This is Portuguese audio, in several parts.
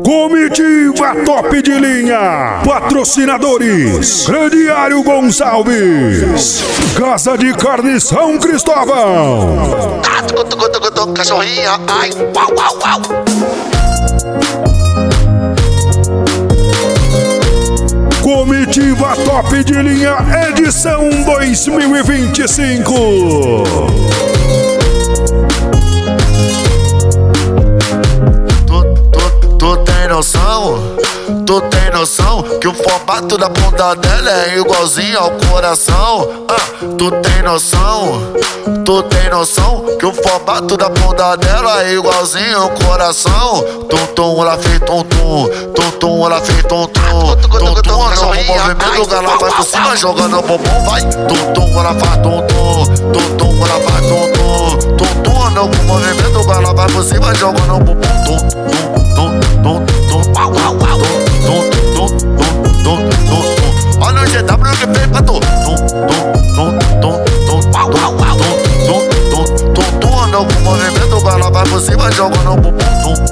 Comitiva top de linha. Patrocinadores: Crediário Gonçalves, Casa de Carne São Cristóvão. Cachorrinha, ai, uau, uau, uau. Comitiva top de linha, edição 2025. Tu tem noção? Tu tem noção que o formato da bunda dela é igualzinho ao coração? Tu tem noção? Tu tem noção que o formato da bunda dela é igualzinho ao coração? Tum-tum, ela fez tum-tum. Tum-tum, ela fez tum-tum. Tum-tum, no movimento, ela vai por cima jogando bumbum, vai. Tum-tum, ela faz tum-tum. Tum-tum, ela faz tum-tum. Tum-tum, no movimento, ela vai por cima jogando bumbum. Olha o GW que fez pra tu. Anda com movimento, ela vai por cima jogando o bumbum.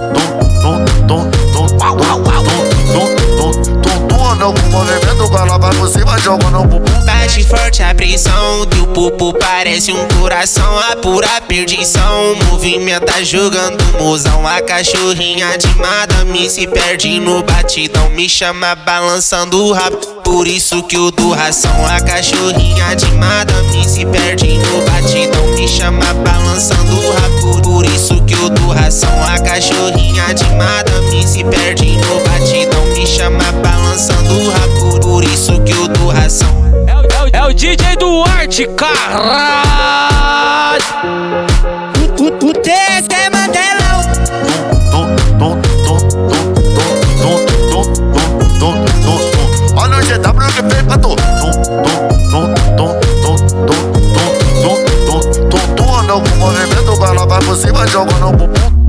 Anda com movimento, ela vai por cima jogando o bumbum. Bate forte a pressão, teu pupo parece um coração, a pura perdição. Movimenta jogando mozão, a cachorrinha de madame se perde no batidão, me chama balançando o rabo, por isso que eu dou ração. A cachorrinha de madame se perde no batidão, me chama balançando o rabo, por isso que eu dou ração. A cachorrinha de madame se perde no batidão, me chama balançando o rabo, por isso que eu dou ração. É o DJ Duarte, caralho. O TS é mantelão. Olha o GW que fez pra tu. Anda com movimento, ela vai por cima jogando o bumbum.